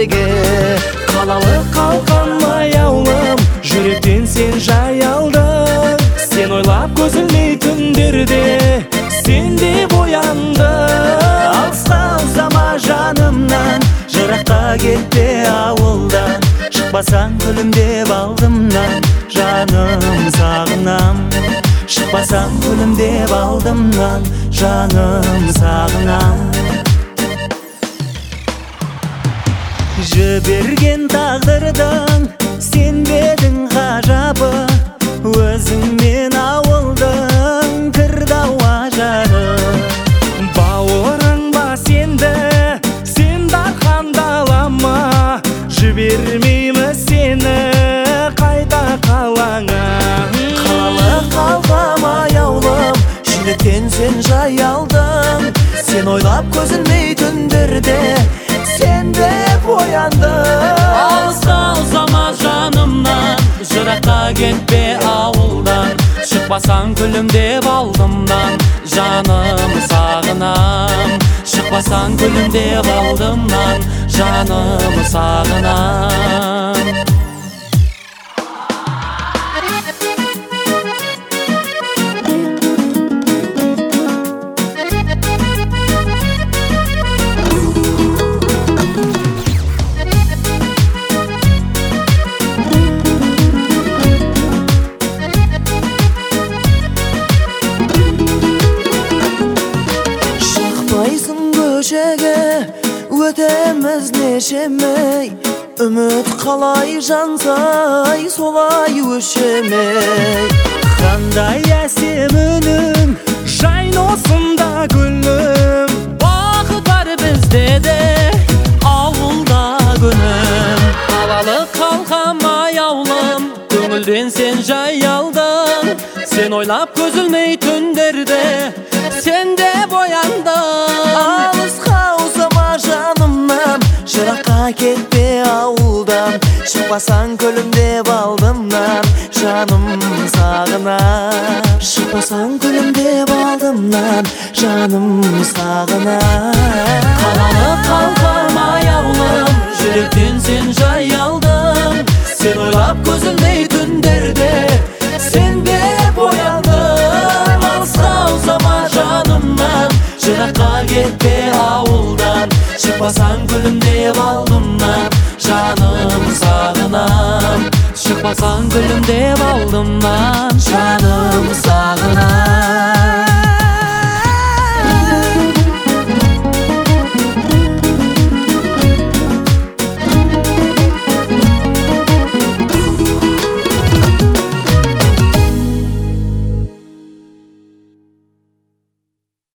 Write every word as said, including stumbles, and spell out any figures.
жерге. Қалалық қалқан аяулым, жүректен сен жай алдың. Сен ойлап көз ілмей түндерде, сен деп ояндың. Алысқа ұзама жанымнан, жыраққа кетпе ауылдан. Шықпасаң күлімдеп алдымнан, жаным сағынам. Шықпасаң күлімдеп алдымнан, жаным сағынам. Жіберген тағдырдың сенбедің ғажабы, өзіңмен ауылдың кірдау ажары. Бауырың ба сенді, сен дархандалама, жібермеймі сені қайта қалаңа. Қалалық қалқам аяулым, жүректен сен жай алдың. Сен ойлап көз ілмей түндерде, сен деп ояндың. Алысқа ұзама жанымнан, жыраққа кетпе ауылдан. Шықпасаң күлімдеп алдымнан, жаным сағынам. Шықпасаң күлімдеп алдымнан, жаным сағынам. Көшеге өтеміз нешемей, үміт қалай жансай солай өшемей. Қандай әсем үнің, жайносында гүлім. Бақыт бар бізде де, ауылда күнім. Қалалық қалқам аяулым, көңілден сен жай алдың. Сен ойлап көз ілмей түндерде, сен деп ояндың. Алысқа ұзама жанымнан, жыраққа кетпе ауылдан. Шықпасаң күлімдеп алдымнан, жаным сағынам. Шықпасаң күлімдеп алдымнан, жаным сағынам. Қалалық қалқам аяулым, жүректен сен жай алдың. Сен ойлап көз ілмей түндерде, сен деп ояндың. Алысқа ұзама жанымнан, жыраққа кетпе ауылдан. Шықпасаң күлімдеп алдымнан, жаным сағынам. Шықпасаң күлімдеп алдымнан, жаным сағынам.